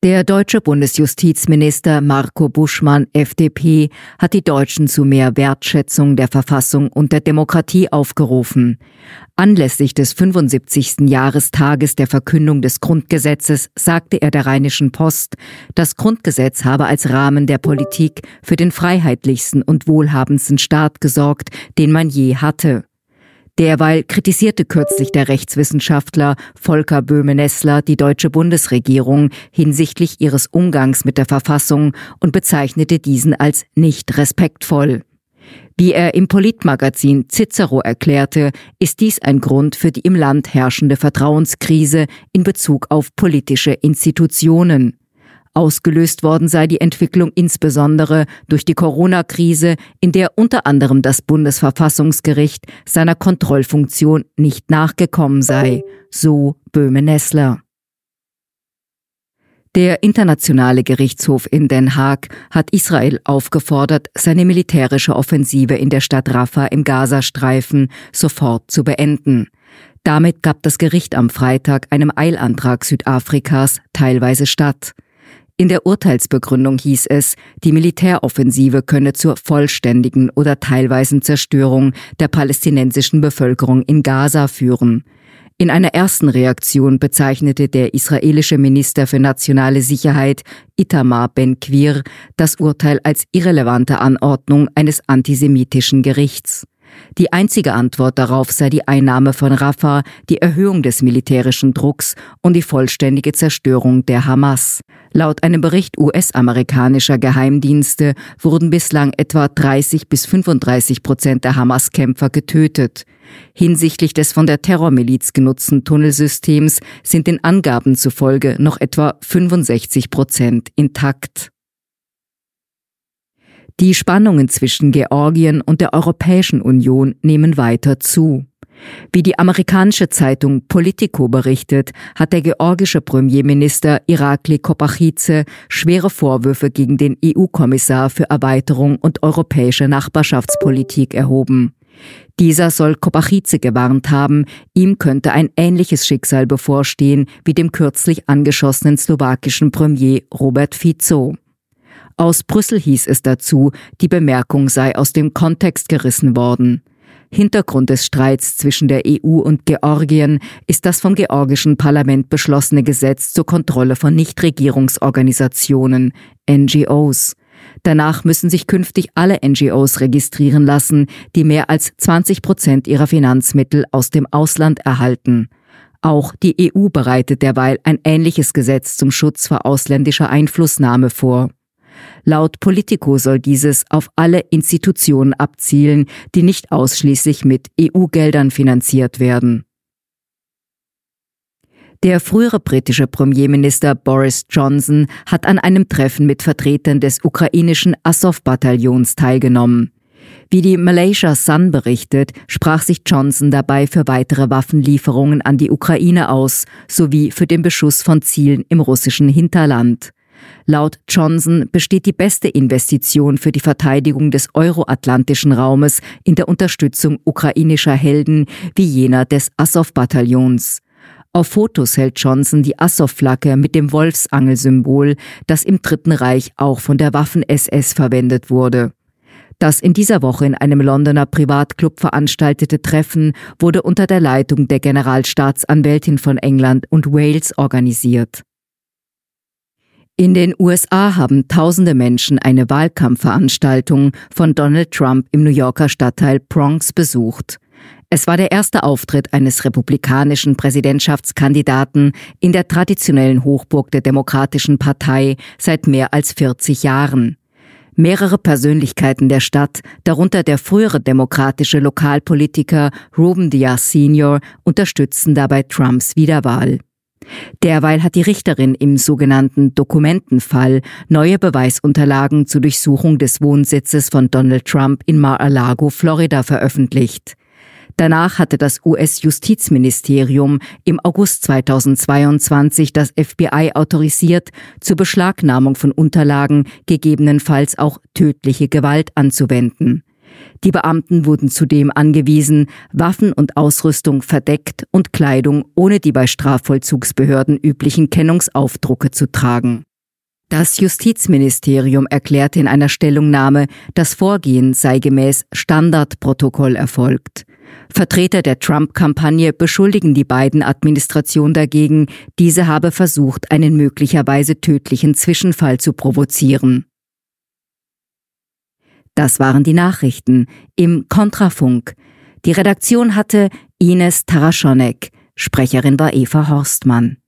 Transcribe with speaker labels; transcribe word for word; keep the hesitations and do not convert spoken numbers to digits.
Speaker 1: Der deutsche Bundesjustizminister Marco Buschmann, F D P, hat die Deutschen zu mehr Wertschätzung der Verfassung und der Demokratie aufgerufen. Anlässlich des fünfundsiebzigsten Jahrestages der Verkündung des Grundgesetzes sagte er der Rheinischen Post, das Grundgesetz habe als Rahmen der Politik für den freiheitlichsten und wohlhabendsten Staat gesorgt, den man je hatte. Derweil kritisierte kürzlich der Rechtswissenschaftler Volker Böhme-Nessler die deutsche Bundesregierung hinsichtlich ihres Umgangs mit der Verfassung und bezeichnete diesen als nicht respektvoll. Wie er im Politmagazin Cicero erklärte, ist dies ein Grund für die im Land herrschende Vertrauenskrise in Bezug auf politische Institutionen. Ausgelöst worden sei die Entwicklung insbesondere durch die Corona-Krise, in der unter anderem das Bundesverfassungsgericht seiner Kontrollfunktion nicht nachgekommen sei, so Böhme-Nessler. Der Internationale Gerichtshof in Den Haag hat Israel aufgefordert, seine militärische Offensive in der Stadt Rafah im Gazastreifen sofort zu beenden. Damit gab das Gericht am Freitag einem Eilantrag Südafrikas teilweise statt. In der Urteilsbegründung hieß es, die Militäroffensive könne zur vollständigen oder teilweisen Zerstörung der palästinensischen Bevölkerung in Gaza führen. In einer ersten Reaktion bezeichnete der israelische Minister für nationale Sicherheit Itamar Ben-Gvir das Urteil als irrelevante Anordnung eines antisemitischen Gerichts. Die einzige Antwort darauf sei die Einnahme von Rafah, die Erhöhung des militärischen Drucks und die vollständige Zerstörung der Hamas. Laut einem Bericht U S-amerikanischer Geheimdienste wurden bislang etwa dreißig bis fünfunddreißig Prozent der Hamas-Kämpfer getötet. Hinsichtlich des von der Terrormiliz genutzten Tunnelsystems sind den Angaben zufolge noch etwa fünfundsechzig Prozent intakt. Die Spannungen zwischen Georgien und der Europäischen Union nehmen weiter zu. Wie die amerikanische Zeitung Politico berichtet, hat der georgische Premierminister Irakli Kopachidze schwere Vorwürfe gegen den E U-Kommissar für Erweiterung und europäische Nachbarschaftspolitik erhoben. Dieser soll Kopachidze gewarnt haben, ihm könnte ein ähnliches Schicksal bevorstehen wie dem kürzlich angeschossenen slowakischen Premier Robert Fico. Aus Brüssel hieß es dazu, die Bemerkung sei aus dem Kontext gerissen worden. Hintergrund des Streits zwischen der E U und Georgien ist das vom georgischen Parlament beschlossene Gesetz zur Kontrolle von Nichtregierungsorganisationen, N G Os. Danach müssen sich künftig alle N G Os registrieren lassen, die mehr als zwanzig Prozent ihrer Finanzmittel aus dem Ausland erhalten. Auch die E U bereitet derweil ein ähnliches Gesetz zum Schutz vor ausländischer Einflussnahme vor. Laut Politico soll dieses auf alle Institutionen abzielen, die nicht ausschließlich mit E U-Geldern finanziert werden. Der frühere britische Premierminister Boris Johnson hat an einem Treffen mit Vertretern des ukrainischen Azov-Bataillons teilgenommen. Wie die Malaysia Sun berichtet, sprach sich Johnson dabei für weitere Waffenlieferungen an die Ukraine aus, sowie für den Beschuss von Zielen im russischen Hinterland. Laut Johnson besteht die beste Investition für die Verteidigung des euroatlantischen Raumes in der Unterstützung ukrainischer Helden wie jener des Azov-Bataillons. Auf Fotos hält Johnson die Azov-Flagge mit dem Wolfsangel-Symbol, das im Dritten Reich auch von der Waffen-S S verwendet wurde. Das in dieser Woche in einem Londoner Privatclub veranstaltete Treffen wurde unter der Leitung der Generalstaatsanwältin von England und Wales organisiert. In den U S A haben tausende Menschen eine Wahlkampfveranstaltung von Donald Trump im New Yorker Stadtteil Bronx besucht. Es war der erste Auftritt eines republikanischen Präsidentschaftskandidaten in der traditionellen Hochburg der Demokratischen Partei seit mehr als vierzig Jahren. Mehrere Persönlichkeiten der Stadt, darunter der frühere demokratische Lokalpolitiker Ruben Diaz Senior, unterstützten dabei Trumps Wiederwahl. Derweil hat die Richterin im sogenannten Dokumentenfall neue Beweisunterlagen zur Durchsuchung des Wohnsitzes von Donald Trump in Mar-a-Lago, Florida, veröffentlicht. Danach hatte das U S-Justizministerium im August zweitausendzweiundzwanzig das F B I autorisiert, zur Beschlagnahmung von Unterlagen gegebenenfalls auch tödliche Gewalt anzuwenden. Die Beamten wurden zudem angewiesen, Waffen und Ausrüstung verdeckt und Kleidung ohne die bei Strafvollzugsbehörden üblichen Kennungsaufdrucke zu tragen. Das Justizministerium erklärte in einer Stellungnahme, das Vorgehen sei gemäß Standardprotokoll erfolgt. Vertreter der Trump-Kampagne beschuldigen die Biden-Administration dagegen, diese habe versucht, einen möglicherweise tödlichen Zwischenfall zu provozieren. Das waren die Nachrichten im Kontrafunk. Die Redaktion hatte Ines Taraschonek, Sprecherin war Eva Horstmann.